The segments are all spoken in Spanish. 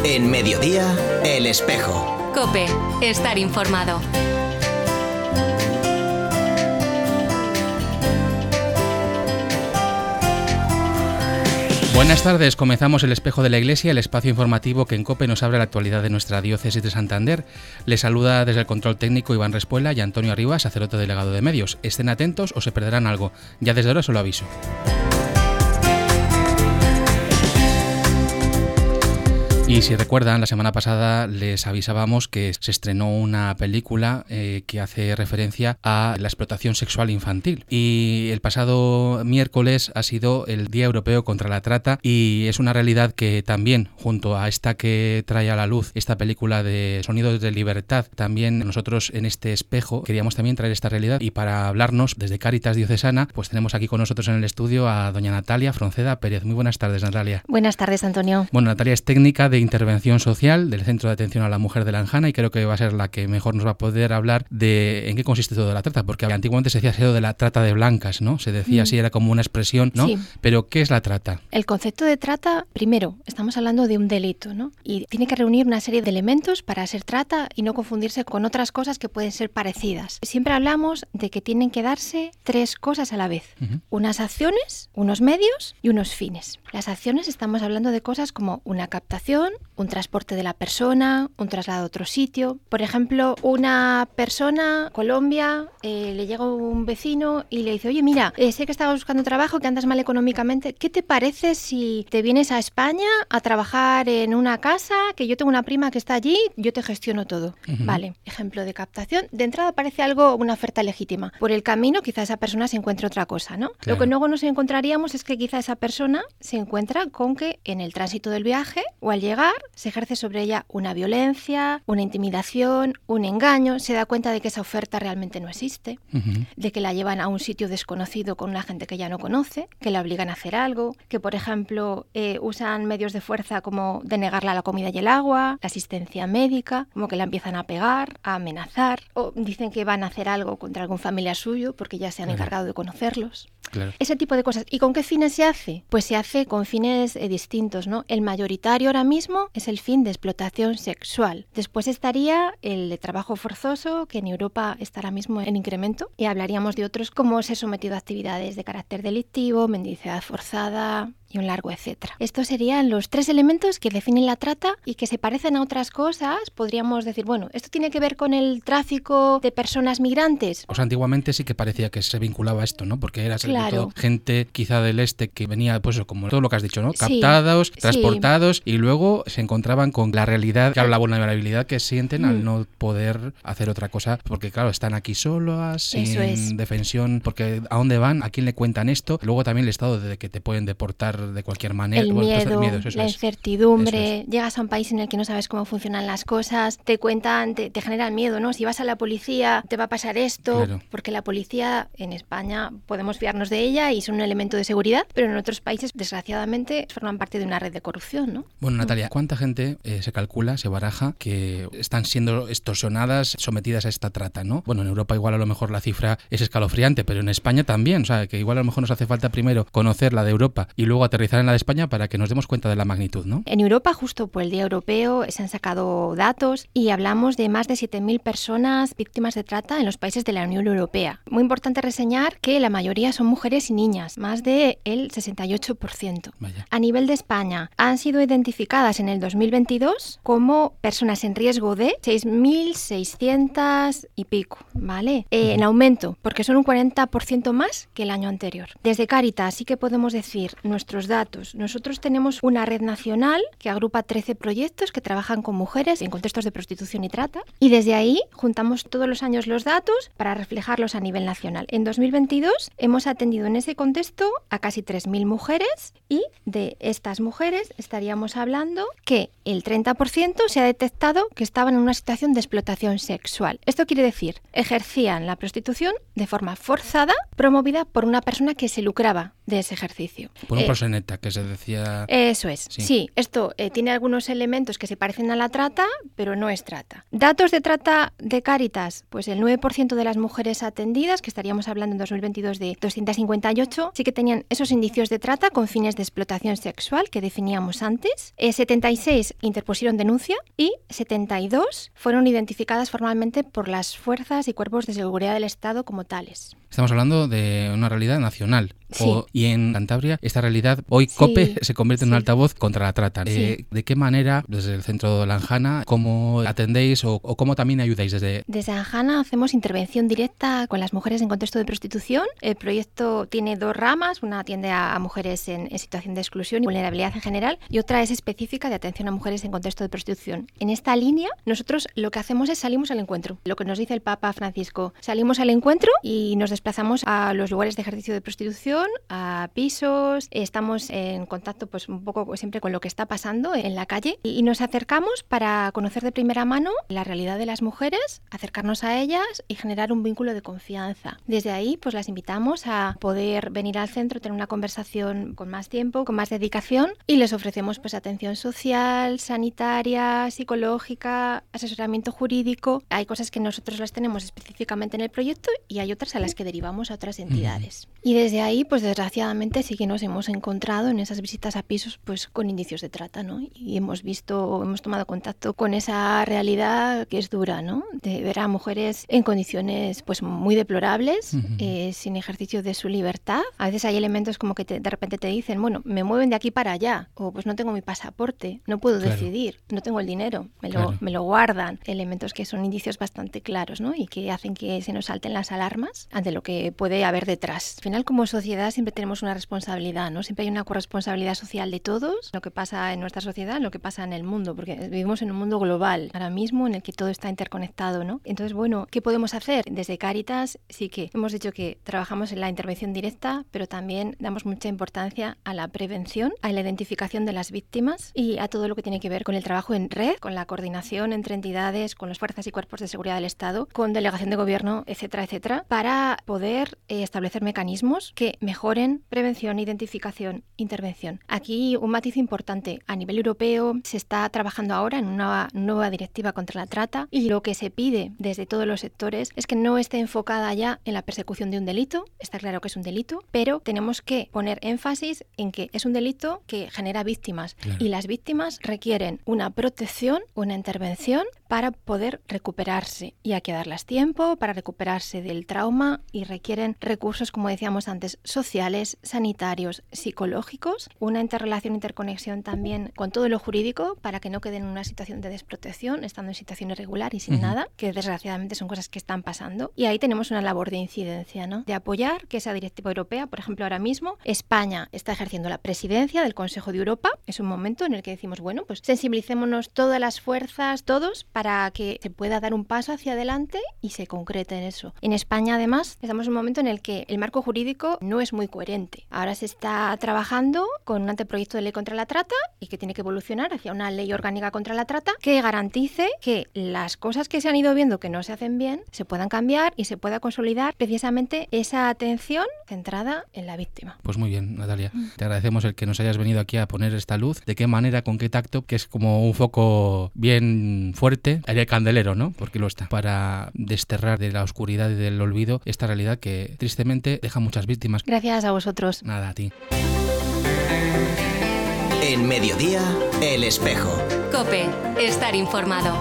En Mediodía, El Espejo. COPE. Estar informado. Buenas tardes, comenzamos El Espejo de la Iglesia, el espacio informativo que en COPE nos abre la actualidad de nuestra diócesis de Santander. Les saluda desde el control técnico Iván Respuela y Antonio Arribas, sacerdote delegado de medios. Estén atentos o se perderán algo. Ya desde ahora se lo aviso. Y si recuerdan, la semana pasada les avisábamos que se estrenó una película que hace referencia a la explotación sexual infantil. Y el pasado miércoles ha sido el Día Europeo contra la Trata y es una realidad que también, junto a esta que trae a la luz esta película de Sonidos de Libertad, también nosotros en este espejo queríamos también traer esta realidad. Y para hablarnos desde Cáritas Diocesana, pues tenemos aquí con nosotros en el estudio a doña Natalia Fronceda Pérez. Muy buenas tardes, Natalia. Buenas tardes, Antonio. Bueno, Natalia es técnica de intervención social del Centro de Atención a la Mujer de la Anjana y creo que va a ser la que mejor nos va a poder hablar de en qué consiste todo la trata, porque antiguamente se decía eso de la trata de blancas, ¿no? Se decía así, era como una expresión, ¿no? Sí. Pero ¿qué es la trata? El concepto de trata, primero, estamos hablando de un delito, ¿no? Y tiene que reunir una serie de elementos para ser trata y no confundirse con otras cosas que pueden ser parecidas. Siempre hablamos de que tienen que darse tres cosas a la vez. Unas acciones, unos medios y unos fines. Las acciones estamos hablando de cosas como una captación, un transporte de la persona, un traslado a otro sitio. Por ejemplo, una persona, Colombia, le llega un vecino y le dice: oye, mira, sé que estabas buscando trabajo, que andas mal económicamente, ¿qué te parece si te vienes a España a trabajar en una casa, que yo tengo una prima que está allí, yo te gestiono todo? Vale, ejemplo de captación. De entrada parece algo, una oferta legítima. Por el camino quizá esa persona se encuentre otra cosa, ¿no? Claro. Lo que luego nos encontraríamos es que quizá esa persona se encuentra con que en el tránsito del viaje o al llegar se ejerce sobre ella una violencia, una intimidación, un engaño, se da cuenta de que esa oferta realmente no existe, de que la llevan a un sitio desconocido con una gente que ya no conoce, que la obligan a hacer algo, que por ejemplo usan medios de fuerza como denegarle la comida y el agua, la asistencia médica, como que la empiezan a pegar, a amenazar, o dicen que van a hacer algo contra algún familiar suyo porque ya se han encargado de conocerlos. Claro. Ese tipo de cosas. ¿Y con qué fines se hace? Pues se hace con fines distintos, ¿no? El mayoritario ahora mismo es el fin de explotación sexual. Después estaría el de trabajo forzoso, que en Europa está ahora mismo en incremento, y hablaríamos de otros como ser sometido a actividades de carácter delictivo, mendicidad forzada y un largo etcétera. Estos serían los tres elementos que definen la trata y que se parecen a otras cosas. Podríamos decir, bueno, ¿esto tiene que ver con el tráfico de personas migrantes? O sea, antiguamente sí que parecía que se vinculaba a esto, ¿no? Porque era sobre todo gente quizá del este que venía, pues como todo lo que has dicho, ¿no? Captados, transportados y luego se encontraban con la realidad, claro, la vulnerabilidad que sienten al no poder hacer otra cosa, porque claro, están aquí solas, sin defensión, porque ¿a dónde van? ¿A quién le cuentan esto? Luego también el estado de que te pueden deportar de cualquier manera. El miedo, la incertidumbre, llegas a un país en el que no sabes cómo funcionan las cosas, te cuentan, te generan miedo, ¿no? Si vas a la policía te va a pasar esto, porque la policía en España podemos fiarnos de ella y son un elemento de seguridad, pero en otros países desgraciadamente forman parte de una red de corrupción, ¿no? Bueno, Natalia, ¿cuánta gente se calcula, se baraja, que están siendo extorsionadas, sometidas a esta trata, ¿no? Bueno, en Europa igual a lo mejor la cifra es escalofriante, pero en España también, o sea, que igual a lo mejor nos hace falta primero conocer la de Europa y luego aterrizar en la de España para que nos demos cuenta de la magnitud, ¿no? En Europa, justo por el Día Europeo, se han sacado datos y hablamos de más de 7.000 personas víctimas de trata en los países de la Unión Europea. Muy importante reseñar que la mayoría son mujeres y niñas, más del 68%. Vaya. A nivel de España, han sido identificadas en el 2022 como personas en riesgo de 6.600 y pico, ¿vale? En aumento, porque son un 40% más que el año anterior. Desde Cáritas sí que podemos decir nuestros datos. Nosotros tenemos una red nacional que agrupa 13 proyectos que trabajan con mujeres en contextos de prostitución y trata, y desde ahí juntamos todos los años los datos para reflejarlos a nivel nacional. En 2022 hemos atendido en ese contexto a casi 3.000 mujeres y de estas mujeres estaríamos hablando que el 30% se ha detectado que estaban en una situación de explotación sexual. Esto quiere decir, ejercían la prostitución de forma forzada, promovida por una persona que se lucraba de ese ejercicio. Por un proxeneta, que se decía... Eso es, sí. Esto tiene algunos elementos que se parecen a la trata, pero no es trata. Datos de trata de Cáritas, pues el 9% de las mujeres atendidas, que estaríamos hablando en 2022 de 58 sí que tenían esos indicios de trata con fines de explotación sexual que definíamos antes. 76 interpusieron denuncia y 72 fueron identificadas formalmente por las fuerzas y cuerpos de seguridad del Estado como tales. Estamos hablando de una realidad nacional. Sí. Y en Cantabria, esta realidad, hoy COPE se convierte en un altavoz contra la trata. Sí. ¿De qué manera, desde el Centro de Lanjana, cómo atendéis o cómo también ayudáis desde...? Desde Lanjana hacemos intervención directa con las mujeres en contexto de prostitución. El proyecto tiene 2 ramas. Una atiende a mujeres en situación de exclusión y vulnerabilidad en general, y otra es específica de atención a mujeres en contexto de prostitución. En esta línea, nosotros lo que hacemos es salimos al encuentro. Lo que nos dice el Papa Francisco, salimos al encuentro y nos desplazamos a los lugares de ejercicio de prostitución, a pisos, estamos en contacto pues un poco siempre con lo que está pasando en la calle y nos acercamos para conocer de primera mano la realidad de las mujeres, acercarnos a ellas y generar un vínculo de confianza. Desde ahí pues las invitamos a poder venir al centro, tener una conversación con más tiempo, con más dedicación, y les ofrecemos pues atención social, sanitaria, psicológica, asesoramiento jurídico. Hay cosas que nosotros las tenemos específicamente en el proyecto y hay otras a las que derivamos a otras entidades. Y desde ahí, pues desgraciadamente sí que nos hemos encontrado en esas visitas a pisos pues con indicios de trata, ¿no? Y hemos tomado contacto con esa realidad que es dura, ¿no? De ver a mujeres en condiciones pues muy deplorables, sin ejercicio de su libertad. A veces hay elementos como que de repente te dicen, bueno, me mueven de aquí para allá, o pues no tengo mi pasaporte, no puedo decidir, no tengo el dinero, me lo guardan. Elementos que son indicios bastante claros, ¿no? Y que hacen que se nos salten las alarmas ante lo que puede haber detrás. Al final, como sociedad, siempre tenemos una responsabilidad, ¿no? Siempre hay una corresponsabilidad social de todos, lo que pasa en nuestra sociedad, lo que pasa en el mundo, porque vivimos en un mundo global ahora mismo en el que todo está interconectado, ¿no? Entonces, bueno, ¿qué podemos hacer? Desde Cáritas sí que hemos dicho que trabajamos en la intervención directa, pero también damos mucha importancia a la prevención, a la identificación de las víctimas y a todo lo que tiene que ver con el trabajo en red, con la coordinación entre entidades, con las fuerzas y cuerpos de seguridad del Estado, con delegación de gobierno, etcétera, etcétera, para poder establecer mecanismos que mejoren prevención, identificación, intervención. Aquí un matiz importante. A nivel europeo se está trabajando ahora en una nueva directiva contra la trata y lo que se pide desde todos los sectores es que no esté enfocada ya en la persecución de un delito. Está claro que es un delito, pero tenemos que poner énfasis en que es un delito que genera víctimas. Claro. Y las víctimas requieren una protección, una intervención para poder recuperarse. Y hay que darles tiempo para recuperarse del trauma y requieren recursos, como decíamos antes, sociales, sanitarios, psicológicos, una interrelación, interconexión también con todo lo jurídico para que no queden en una situación de desprotección, estando en situación irregular y sin nada, que desgraciadamente son cosas que están pasando. Y ahí tenemos una labor de incidencia, ¿no? De apoyar que esa directiva europea, por ejemplo, ahora mismo España está ejerciendo la presidencia del Consejo de Europa. Es un momento en el que decimos, bueno, pues sensibilicémonos todas las fuerzas, todos, para que se pueda dar un paso hacia adelante y se concrete en eso. En España, además, estamos en un momento en el que el marco jurídico no es muy coherente. Ahora se está trabajando con un anteproyecto de ley contra la trata y que tiene que evolucionar hacia una ley orgánica contra la trata que garantice que las cosas que se han ido viendo que no se hacen bien se puedan cambiar y se pueda consolidar precisamente esa atención centrada en la víctima. Pues muy bien, Natalia. Te agradecemos el que nos hayas venido aquí a poner esta luz. ¿De qué manera, con qué tacto? Que es como un foco bien fuerte en el candelero, ¿no? Porque lo está. Para desterrar de la oscuridad y del olvido esta realidad que tristemente deja muchas víctimas. Gracias a vosotros. Nada, a ti. En Mediodía, El Espejo. COPE. Estar informado.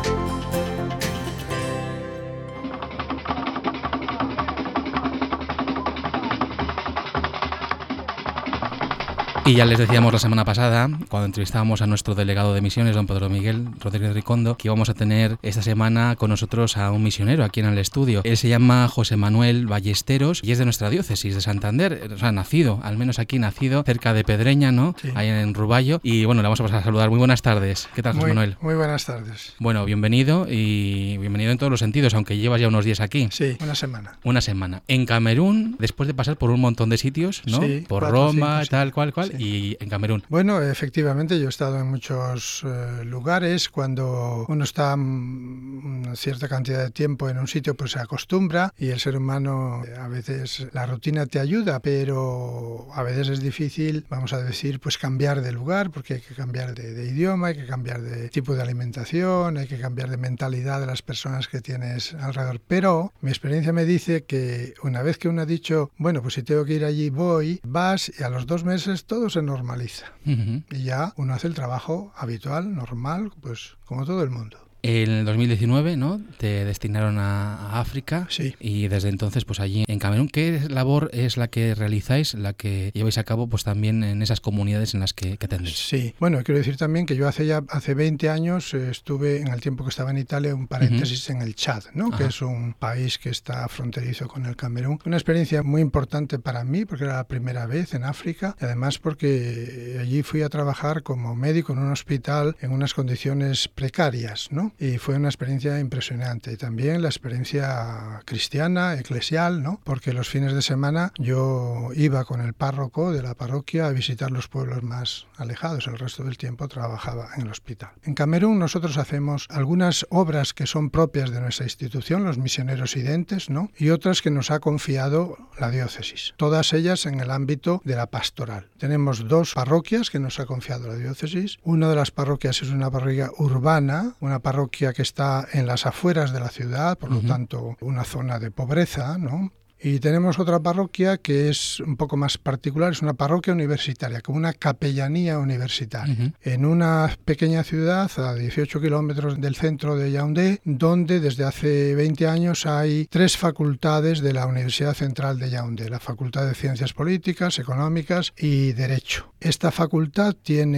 Y ya les decíamos la semana pasada, cuando entrevistábamos a nuestro delegado de misiones, don Pedro Miguel Rodríguez Ricondo, que íbamos a tener esta semana con nosotros a un misionero aquí en el estudio. Él se llama José Manuel Ballesteros y es de nuestra diócesis de Santander. O sea, nacido, al menos aquí nacido, cerca de Pedreña, ¿no? Sí. Ahí en Ruballo. Y bueno, le vamos a pasar a saludar. Muy buenas tardes. ¿Qué tal, José Manuel? Muy buenas tardes. Bueno, bienvenido y bienvenido en todos los sentidos, aunque llevas ya unos días aquí. Sí, una semana. Una semana. En Camerún, después de pasar por un montón de sitios, ¿no? Sí, por Roma, tal cual. Sí. y en Camerún. Bueno, efectivamente, yo he estado en muchos lugares. Cuando uno está una cierta cantidad de tiempo en un sitio, pues se acostumbra, y el ser humano, a veces la rutina te ayuda, pero a veces es difícil, vamos a decir, pues cambiar de lugar, porque hay que cambiar de idioma, hay que cambiar de tipo de alimentación, hay que cambiar de mentalidad de las personas que tienes alrededor. Pero mi experiencia me dice que una vez que uno ha dicho, bueno, pues si tengo que ir allí voy, vas, y a los 2 meses todo se normaliza. Y ya uno hace el trabajo habitual, normal, pues como todo el mundo. En el 2019, ¿no?, te destinaron a África. Sí. Y desde entonces, pues allí en Camerún, ¿qué labor es la que realizáis, la que lleváis a cabo, pues también en esas comunidades en las que atendéis? Sí. Bueno, quiero decir también que yo hace 20 años estuve, en el tiempo que estaba en Italia, un paréntesis en el Chad, ¿no?, que es un país que está fronterizo con el Camerún. Una experiencia muy importante para mí, porque era la primera vez en África, y además porque allí fui a trabajar como médico en un hospital en unas condiciones precarias, ¿no? Y fue una experiencia impresionante. Y también la experiencia cristiana, eclesial, ¿no? Porque los fines de semana yo iba con el párroco de la parroquia a visitar los pueblos más alejados. El resto del tiempo trabajaba en el hospital. En Camerún nosotros hacemos algunas obras que son propias de nuestra institución, los misioneros identes, ¿no?, y otras que nos ha confiado la diócesis. Todas ellas en el ámbito de la pastoral. Tenemos 2 parroquias que nos ha confiado la diócesis. Una de las parroquias es una parroquia urbana, una parroquia que está en las afueras de la ciudad, por lo tanto una zona de pobreza, ¿no? Y tenemos otra parroquia que es un poco más particular, es una parroquia universitaria, como una capellanía universitaria, en una pequeña ciudad a 18 kilómetros del centro de Yaoundé, donde desde hace 20 años hay 3 facultades de la Universidad Central de Yaoundé, la Facultad de Ciencias Políticas, Económicas y Derecho. Esta facultad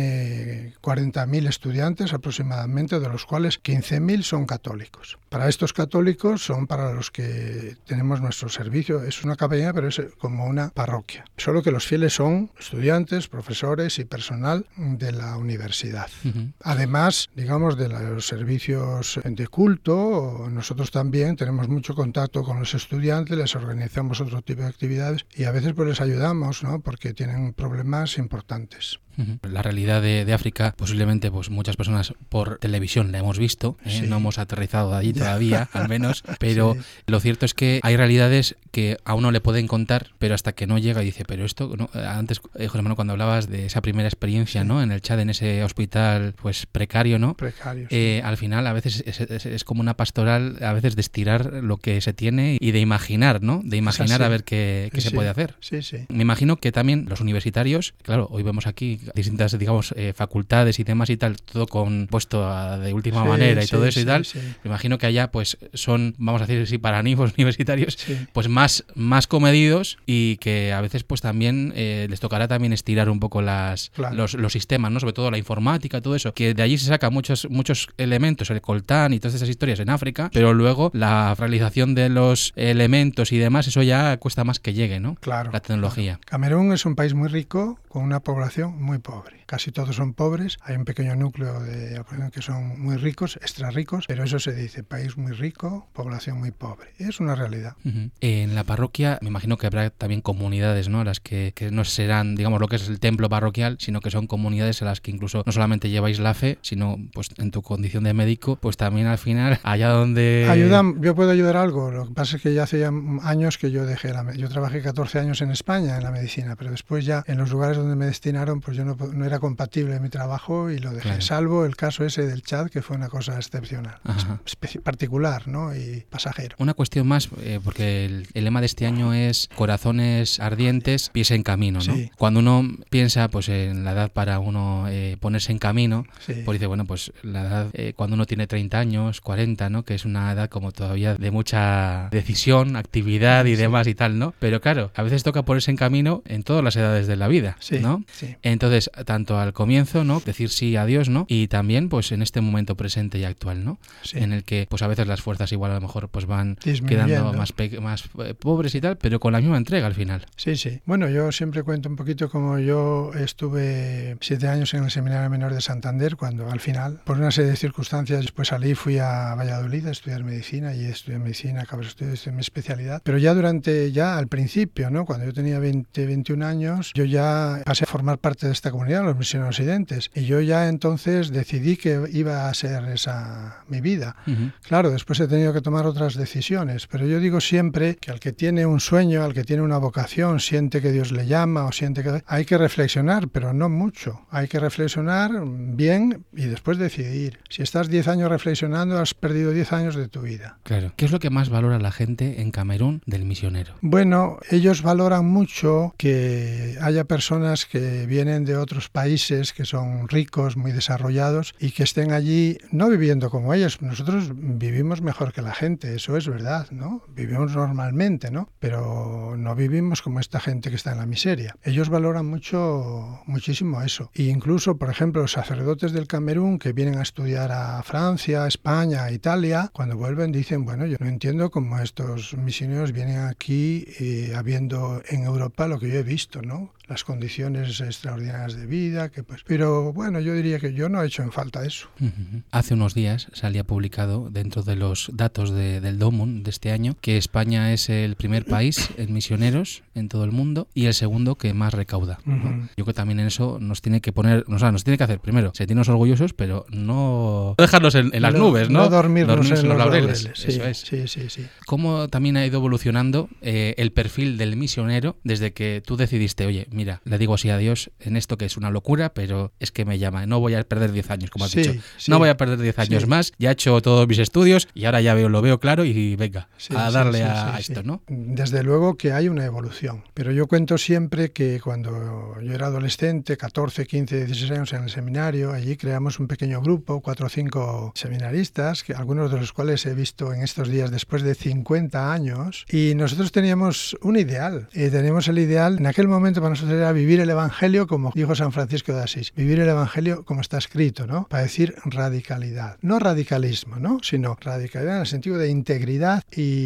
tiene 40.000 estudiantes aproximadamente, de los cuales 15.000 son católicos. Para estos católicos son para los que tenemos nuestro servicio. Es una capellanía, pero es como una parroquia. Solo que los fieles son estudiantes, profesores y personal de la universidad. Además, digamos, de los servicios de culto, nosotros también tenemos mucho contacto con los estudiantes, les organizamos otro tipo de actividades y a veces pues les ayudamos, ¿no?, porque tienen problemas importantes. La realidad de África, posiblemente pues muchas personas por televisión la hemos visto, no hemos aterrizado allí todavía, al menos, pero lo cierto es que hay realidades que a uno le pueden contar, pero hasta que no llega y dice, pero esto, ¿no? Antes, José Manuel, cuando hablabas de esa primera experiencia, ¿no?, en el Chad, en ese hospital pues precario, ¿no? Precario, al final a veces es como una pastoral, a veces de estirar lo que se tiene y de imaginar, ¿no? De imaginar a ver qué se puede hacer. Sí, sí. Me imagino que también los universitarios, claro, hoy vemos aquí distintas, digamos, facultades y demás y tal, todo compuesto de última manera y todo eso y tal. Me imagino que allá pues son, vamos a decir así, paraninfos universitarios, pues más comedidos y que a veces pues también les tocará también estirar un poco los sistemas, ¿no? Sobre todo la informática, todo eso, que de allí se sacan muchos elementos, el coltán y todas esas historias en África, pero luego la realización de los elementos y demás, eso ya cuesta más que llegue, ¿no? Claro. La tecnología. Claro. Camerún es un país muy rico con una población muy pobre. Casi todos son pobres. Hay un pequeño núcleo de la población que son muy ricos, extra ricos, pero eso se dice, país muy rico, población muy pobre. Es una realidad. En la parroquia me imagino que habrá también comunidades, ¿no?, las que no serán, digamos, lo que es el templo parroquial, sino que son comunidades en las que incluso no solamente lleváis la fe, sino pues en tu condición de médico, pues también al final, allá donde... Yo puedo ayudar algo. Lo que pasa es que ya hace años que yo dejé yo trabajé 14 años en España en la medicina, pero después ya en los lugares donde me destinaron, pues yo no era compatible mi trabajo y lo dejé. Claro. Salvo el caso ese del Chad, que fue una cosa excepcional, particular, ¿no?, y pasajero. Una cuestión más, porque el lema de este año es corazones ardientes, pies en camino, ¿no? Sí. Cuando uno piensa pues en la edad para uno ponerse en camino, pues dice, bueno, pues la edad cuando uno tiene 30 años, 40, ¿no?, que es una edad como todavía de mucha decisión, actividad y demás y tal, ¿no? Pero claro, a veces toca ponerse en camino en todas las edades de la vida, ¿no? Sí. Entonces, Entonces, tanto al comienzo, ¿no? Decir sí a Dios, ¿no? Y también, pues, en este momento presente y actual, ¿no? Sí. En el que, pues, a veces las fuerzas igual a lo mejor pues van Disminuyendo. quedando más pobres y tal, pero con la misma entrega al final. Sí, sí. Bueno, yo siempre cuento un poquito como yo estuve 7 años en el Seminario Menor de Santander, cuando al final, por una serie de circunstancias, después salí y fui a Valladolid a estudiar medicina, y estudié medicina, acabé de estudiar, hice mi especialidad. Pero ya al principio, ¿no? Cuando yo tenía 21 años, yo ya pasé a formar parte de esta comunidad, los misioneros residentes, y yo ya entonces decidí que iba a ser esa mi vida. Uh-huh. Claro, después he tenido que tomar otras decisiones, pero yo digo siempre que al que tiene un sueño, al que tiene una vocación, siente que Dios le llama o siente que... Hay que reflexionar, pero no mucho. Hay que reflexionar bien y después decidir. Si estás 10 años reflexionando, has perdido 10 años de tu vida. Claro. ¿Qué es lo que más valora la gente en Camerún del misionero? Bueno, ellos valoran mucho que haya personas que vienen de otros países que son ricos, muy desarrollados, y que estén allí no viviendo como ellos. Nosotros vivimos mejor que la gente, eso es verdad, ¿no? Vivimos normalmente, ¿no? Pero no vivimos como esta gente que está en la miseria. Ellos valoran muchísimo eso. E incluso, por ejemplo, los sacerdotes del Camerún que vienen a estudiar a Francia, a España, a Italia, cuando vuelven dicen, bueno, yo no entiendo cómo estos misioneros vienen aquí habiendo en Europa lo que yo he visto, ¿no? Las condiciones extraordinarias de vida, que pues... Pero bueno, yo diría que yo no he hecho en falta eso. Uh-huh. Hace unos días salía publicado dentro de los datos del DOMUN de este año que España es el primer país en misioneros en todo el mundo y el segundo que más recauda, ¿no? Uh-huh. Yo creo que también en eso nos tiene que poner, o sea, nos tiene que hacer primero sentirnos orgullosos, pero no dejarnos en las nubes, ¿no? No dormirnos en los laureles. Eso es. Sí. ¿Cómo también ha ido evolucionando el perfil del misionero desde que tú decidiste, oye, mira, le digo sí a Dios en esto que es una locura, pero es que me llama, no voy a perder 10 años, como has dicho. Sí. No voy a perder 10 años más, ya he hecho todos mis estudios y ahora ya lo veo claro y venga, a darle a esto, ¿no? Desde luego que hay una evolución, pero yo cuento siempre que cuando yo era adolescente, 14, 15, 16 años en el seminario, allí creamos un pequeño grupo, 4 o 5 seminaristas, que algunos de los cuales he visto en estos días después de 50 años, y nosotros teníamos un ideal. Teníamos el ideal, en aquel momento para nosotros era vivir el Evangelio como dijo San Francisco de Asís, vivir el Evangelio como está escrito, ¿no? Para decir radicalidad. No radicalismo, ¿no? Sino radicalidad en el sentido de integridad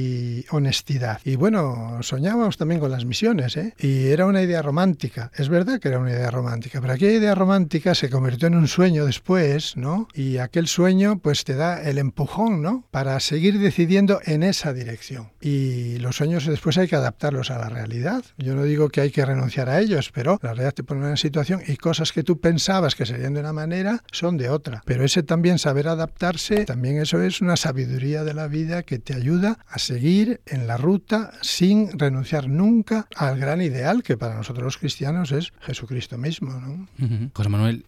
y honestidad. Y bueno, soñábamos también con las misiones, ¿eh? Y era una idea romántica. Es verdad que era una idea romántica, pero aquella idea romántica se convirtió en un sueño después, ¿no? Y aquel sueño pues te da el empujón, ¿no? Para seguir decidiendo en esa dirección. Y los sueños después hay que adaptarlos a la realidad. Yo no digo que hay que renunciar a ellos, pero la realidad te pone en una situación y cosas que tú pensabas que serían de una manera son de otra. Pero ese también saber adaptarse, también eso es una sabiduría de la vida que te ayuda a seguir en la ruta sin renunciar nunca al gran ideal que para nosotros los cristianos es Jesucristo mismo, ¿no? Uh-huh. José Manuel,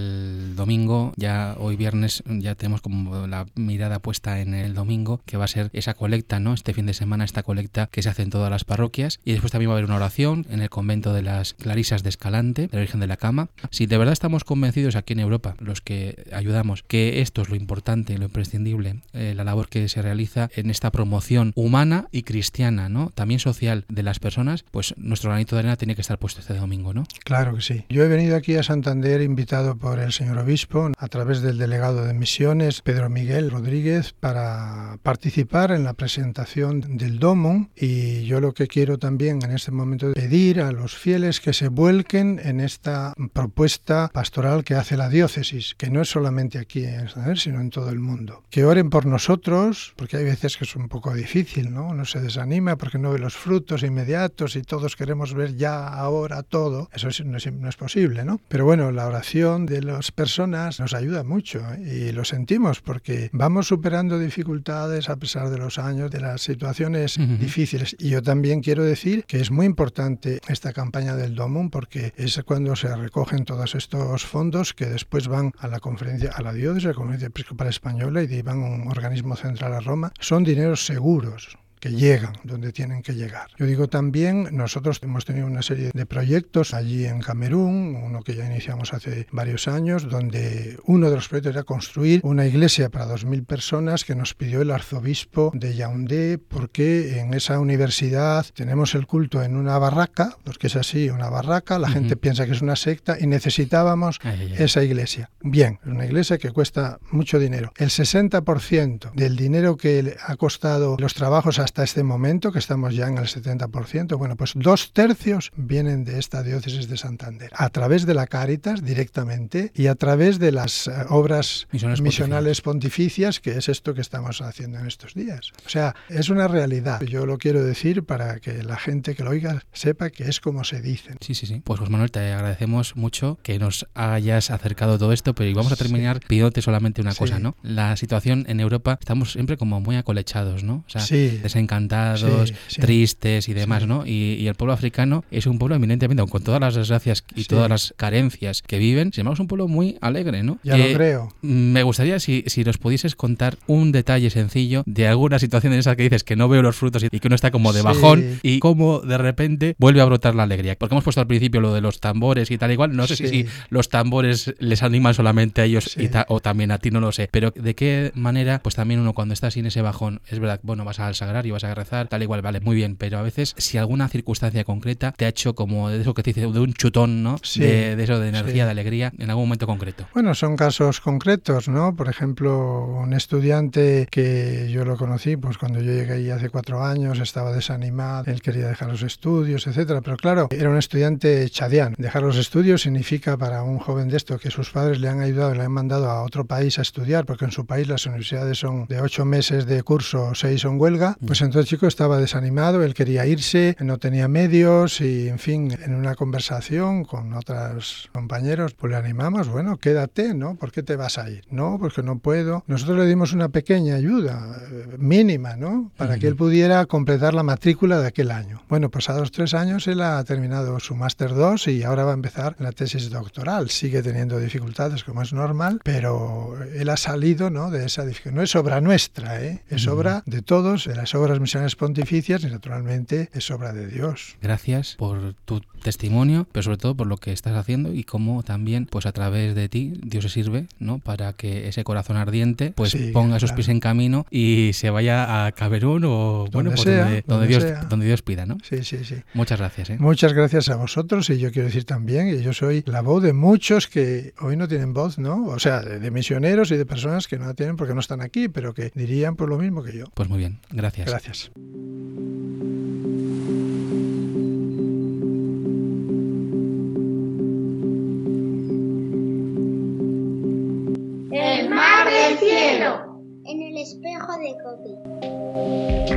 el domingo, ya hoy viernes, ya tenemos como la mirada puesta en el domingo, que va a ser esa colecta, ¿no? Este fin de semana, esta colecta que se hace en todas las parroquias, y después también va a haber una oración en el convento de las Clarisas de Escalante, de la Virgen de la Cama. Si de verdad estamos convencidos aquí en Europa, los que ayudamos, que esto es lo importante, lo imprescindible, la labor que se realiza en esta promoción humana y cristiana, ¿no? También social de las personas, pues nuestro granito de arena tiene que estar puesto este domingo, ¿no? Claro que sí. Yo he venido aquí a Santander invitado por el señor obispo a través del delegado de misiones, Pedro Miguel Rodríguez, para participar en la presentación del DOMUN, y yo lo que quiero también en este momento es pedir a los fieles que se vuelquen en esta propuesta pastoral que hace la diócesis, que no es solamente aquí en Santander, sino en todo el mundo. Que oren por nosotros, porque hay veces que es un poco difícil, ¿no? Uno se desanima porque no ve los frutos inmediatos y todos queremos ver ya, ahora, todo. Eso no es posible, ¿no? Pero bueno, la oración de las personas nos ayuda mucho, ¿eh? Y lo sentimos porque vamos superando dificultades a pesar de los años, de las situaciones difíciles. Y yo también quiero decir que es muy importante esta campaña del DOMUN porque es cuando se recogen todos estos fondos que después van a la conferencia, a la diócesis, a la Conferencia Episcopal Española, y van a un organismo central a Roma. Son dineros seguros que llegan donde tienen que llegar. Yo digo también, nosotros hemos tenido una serie de proyectos allí en Camerún, uno que ya iniciamos hace varios años, donde uno de los proyectos era construir una iglesia para 2.000 personas que nos pidió el arzobispo de Yaoundé, porque en esa universidad tenemos el culto en una barraca, porque es así, una barraca, la gente piensa que es una secta y necesitábamos esa iglesia. Bien, es una iglesia que cuesta mucho dinero. El 60% del dinero que ha costado los trabajos hasta este momento, que estamos ya en el 70%, bueno, pues 2/3 vienen de esta diócesis de Santander, a través de la Cáritas directamente y a través de las obras misionales pontificias, que es esto que estamos haciendo en estos días. O sea, es una realidad. Yo lo quiero decir para que la gente que lo oiga sepa que es como se dice. Sí. Pues José Manuel, te agradecemos mucho que nos hayas acercado todo esto, pero vamos a terminar pidiéndote solamente una cosa, ¿no? La situación en Europa, estamos siempre como muy acolechados, ¿no? O sea, desencantados, tristes y demás, ¿no? Y el pueblo africano es un pueblo eminentemente, con todas las desgracias y todas las carencias que viven, sin embargo es un pueblo muy alegre, ¿no? Ya lo creo. Me gustaría si nos pudieses contar un detalle sencillo de alguna situación en esa que dices que no veo los frutos y que uno está como de bajón y cómo de repente vuelve a brotar la alegría. Porque hemos puesto al principio lo de los tambores y tal igual, no sé si los tambores les animan solamente a ellos o también a ti, no lo sé, pero de qué manera pues también uno cuando está así en ese bajón, es verdad, bueno, vas al sagrario, vas a rezar, tal igual, vale, muy bien, pero a veces si alguna circunstancia concreta te ha hecho como de eso que te dice, de un chutón, ¿no? De eso, de energía, de alegría, en algún momento concreto. Bueno, son casos concretos, ¿no? Por ejemplo, un estudiante que yo lo conocí, pues cuando yo llegué ahí hace 4 años, estaba desanimado, él quería dejar los estudios, etcétera, pero claro, era un estudiante chadián. Dejar los estudios significa para un joven de esto que sus padres le han ayudado, le han mandado a otro país a estudiar, porque en su país las universidades son de 8 meses de curso, 6 son huelga, pues entonces el chico estaba desanimado, él quería irse, no tenía medios y, en fin, en una conversación con otros compañeros, pues le animamos, bueno, quédate, ¿no? ¿Por qué te vas a ir? No, porque no puedo. Nosotros le dimos una pequeña ayuda, mínima, ¿no? Para que él pudiera completar la matrícula de aquel año. Bueno, pasados 3 años él ha terminado su máster 2 y ahora va a empezar la tesis doctoral. Sigue teniendo dificultades, como es normal, pero él ha salido, ¿no?, de esa dificultad. No es obra nuestra, es obra de todos, de las obras misionales pontificias y naturalmente es obra de Dios. Gracias por tu testimonio, pero sobre todo por lo que estás haciendo y cómo también, pues a través de ti, Dios se sirve, ¿no?, para que ese corazón ardiente pues ponga sus pies en camino y se vaya a Camerún o bueno, pues donde Dios pida, ¿no? Sí. Muchas gracias. Muchas gracias a vosotros, y yo quiero decir también que yo soy la voz de muchos que hoy no tienen voz, ¿no? O sea, de misioneros y de personas que no la tienen porque no están aquí, pero que dirían por lo mismo que yo. Pues muy bien, gracias. Gracias. El mar del cielo. En el espejo de Copi.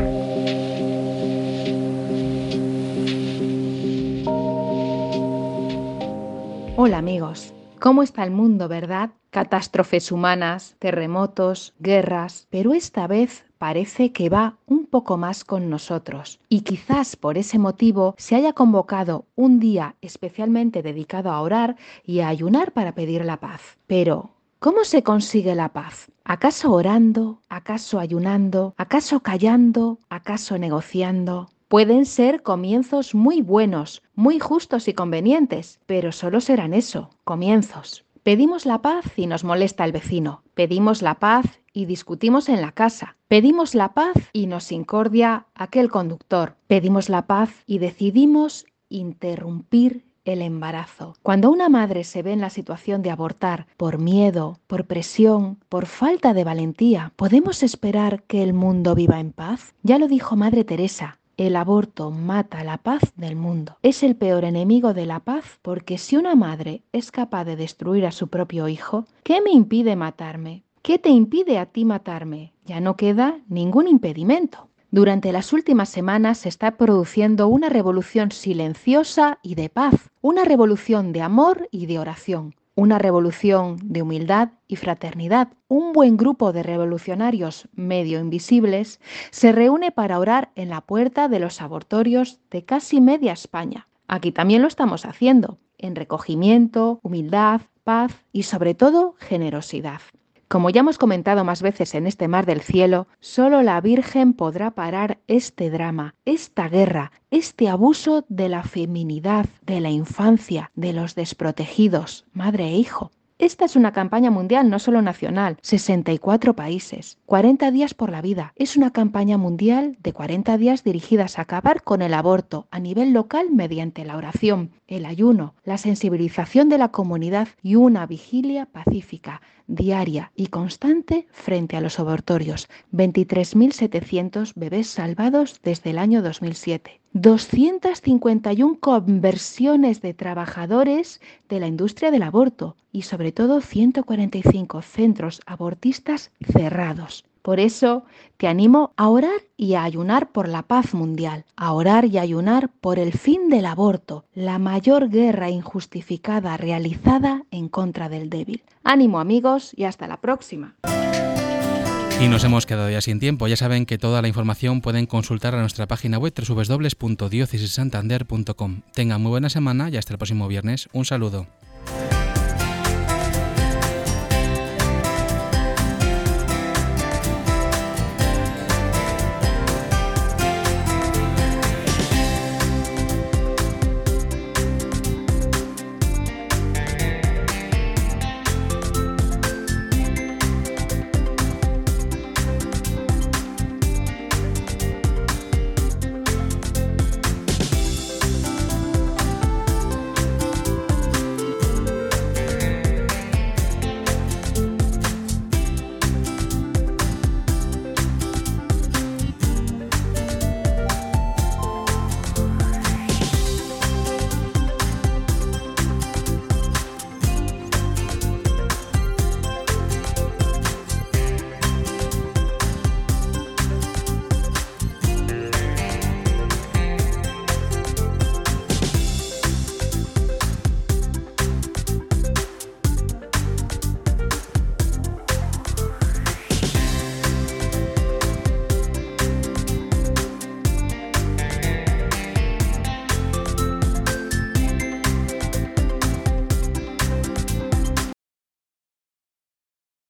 Hola amigos, ¿cómo está el mundo, verdad? Catástrofes humanas, terremotos, guerras, pero esta vez parece que va un poco más con nosotros y quizás por ese motivo se haya convocado un día especialmente dedicado a orar y a ayunar para pedir la paz. Pero, ¿cómo se consigue la paz? ¿Acaso orando? ¿Acaso ayunando? ¿Acaso callando? ¿Acaso negociando? Pueden ser comienzos muy buenos, muy justos y convenientes, pero solo serán eso, comienzos. Pedimos la paz y nos molesta el vecino. Pedimos la paz y discutimos en la casa. Pedimos la paz y nos incordia aquel conductor. Pedimos la paz y decidimos interrumpir el embarazo. Cuando una madre se ve en la situación de abortar por miedo, por presión, por falta de valentía, ¿podemos esperar que el mundo viva en paz? Ya lo dijo Madre Teresa. El aborto mata la paz del mundo. Es el peor enemigo de la paz porque si una madre es capaz de destruir a su propio hijo, ¿qué me impide matarme? ¿Qué te impide a ti matarme? Ya no queda ningún impedimento. Durante las últimas semanas se está produciendo una revolución silenciosa y de paz, una revolución de amor y de oración. Una revolución de humildad y fraternidad. Un buen grupo de revolucionarios medio invisibles se reúne para orar en la puerta de los abortorios de casi media España. Aquí también lo estamos haciendo, en recogimiento, humildad, paz y sobre todo generosidad. Como ya hemos comentado más veces en este Mar del Cielo, solo la Virgen podrá parar este drama, esta guerra, este abuso de la feminidad, de la infancia, de los desprotegidos, madre e hijo. Esta es una campaña mundial, no solo nacional, 64 países, 40 días por la vida. Es una campaña mundial de 40 días dirigidas a acabar con el aborto a nivel local mediante la oración, el ayuno, la sensibilización de la comunidad y una vigilia pacífica, diaria y constante frente a los abortorios. 23.700 bebés salvados desde el año 2007. 251 conversiones de trabajadores de la industria del aborto y sobre todo 145 centros abortistas cerrados. Por eso te animo a orar y a ayunar por la paz mundial, a orar y ayunar por el fin del aborto, la mayor guerra injustificada realizada en contra del débil. Ánimo amigos y hasta la próxima. Y nos hemos quedado ya sin tiempo. Ya saben que toda la información pueden consultar a nuestra página web www.diocesissantander.com. Tengan muy buena semana y hasta el próximo viernes. Un saludo.